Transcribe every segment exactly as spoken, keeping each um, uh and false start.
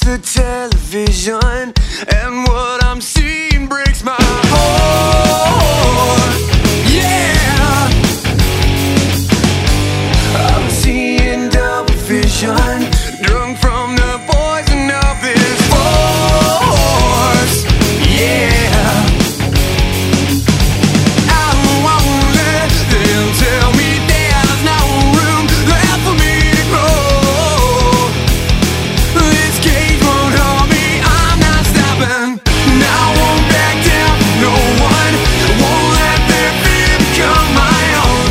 the television, and what I'm seeing breaks my heart. Yeah, I'm seeing double vision, drunk from the poison of this force. Yeah, I won't let them tell me there's no room left for me to grow. This cage won't hold me, I'm not stopping. Now I won't back down, no one. Won't let their fear become my own.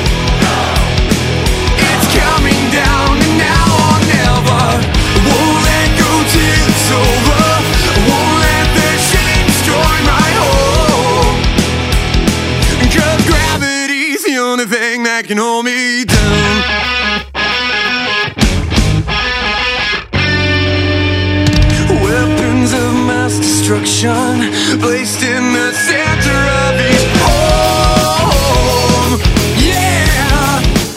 It's coming down, and now or never. Won't let go till it's over. Won't let their shame destroy my hope. 'Cause gravity's the only thing that can hold me down. Weapons of mass destruction placed in the center of each home. Yeah,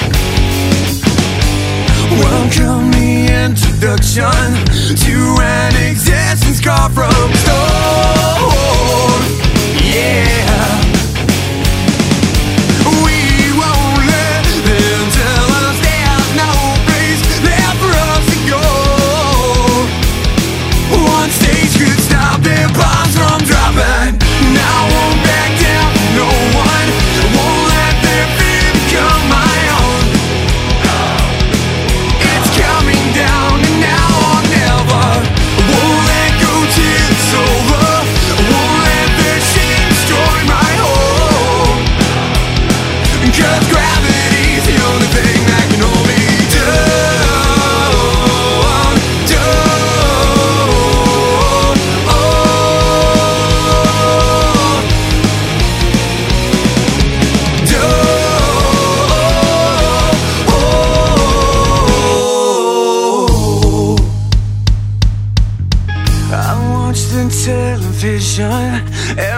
welcome the introduction to an existence carved from stone. Yeah, we won't let them tell us there's no place left for us to go. One stage could stop their bombs from dropping. Now I won't back down, no one. Won't let their fear become my own. It's coming down, and now or never. Won't let go till it's over. Won't let their shame destroy my hope. 'Cause gravity's the only thing that can hold me down, down, oh, down, oh. I watch the television